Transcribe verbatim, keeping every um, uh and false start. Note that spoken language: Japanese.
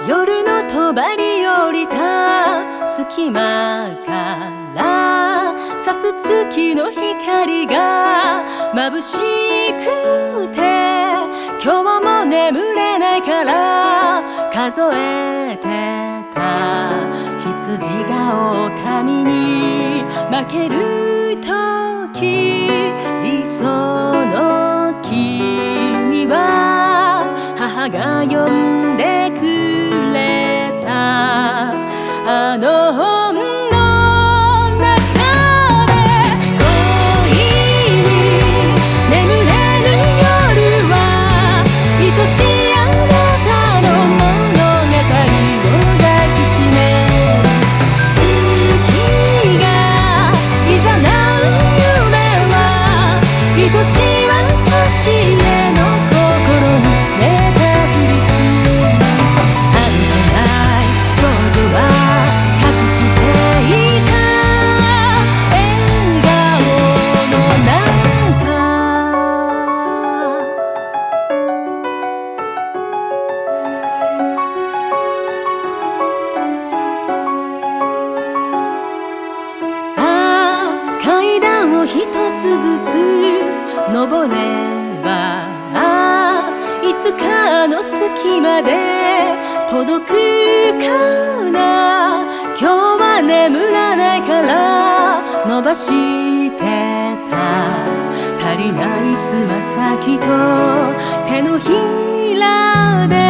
夜の帳降りた隙間から差す月の光が眩しくて今日も眠れないから数えてた羊が狼に負ける時理想の君は母が呼んでくれたあの本の中で恋に眠れぬ夜は愛しいあなたの物語を抱きしめ月がいざなう夢は愛しい私への心に寝たふりするあるけない少女は隠していた笑顔の中ああ階段を一つずつ登ればいつかの月まで届くかな今日は眠らないから伸ばしてた足りないつま先と手のひらで